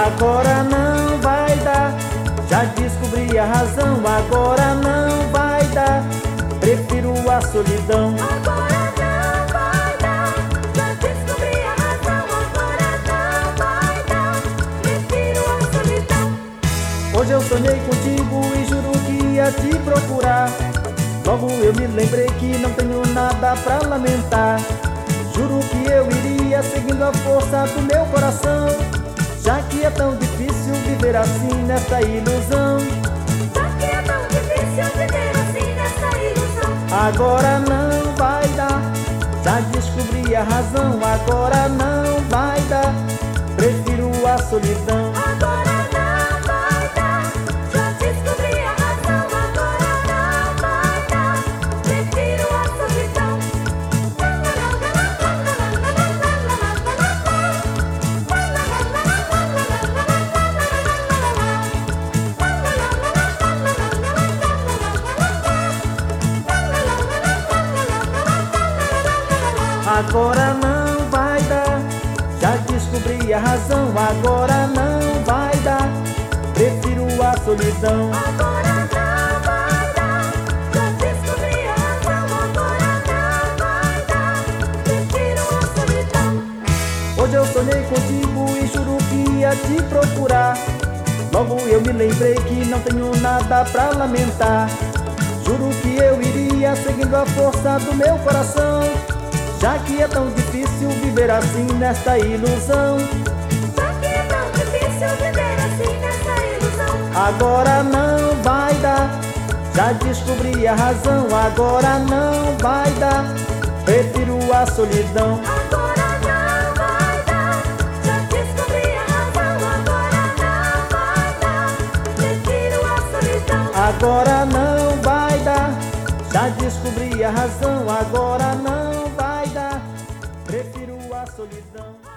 Agora não vai dar, já descobri a razão. Agora não vai dar, prefiro a solidão. Agora não vai dar, já descobri a razão. Agora não vai dar, prefiro a solidão. Hoje eu sonhei contigo e juro que ia te procurar. Logo eu me lembrei que não tenho nada pra lamentar. Juro que eu iria seguindo a força do meu coração, já que é tão difícil viver assim nessa ilusão. Já que é tão difícil viver assim nessa ilusão. Agora não vai dar, já descobri a razão. Agora não vai dar, prefiro a solidão. Agora não vai dar, já descobri a razão. Agora não vai dar, prefiro a solidão. Agora não vai dar, já descobri a razão. Agora não vai dar, prefiro a solidão. Agora não vai dar, já descobri a razão. Agora não vai dar, prefiro a solidão. Hoje eu sonhei contigo e juro que ia te procurar. Logo eu me lembrei que não tenho nada pra lamentar. Juro que eu iria seguindo a força do meu coração, já que é tão difícil viver assim nesta ilusão. Já que é tão difícil viver assim nessa ilusão. Agora não vai dar, já descobri a razão. Agora não vai dar, prefiro a solidão. Agora não vai dar, já descobri a razão. Agora não vai dar, prefiro a solidão. Agora não vai dar, já descobri a razão. Agora não vai dar, prefiro a solidão.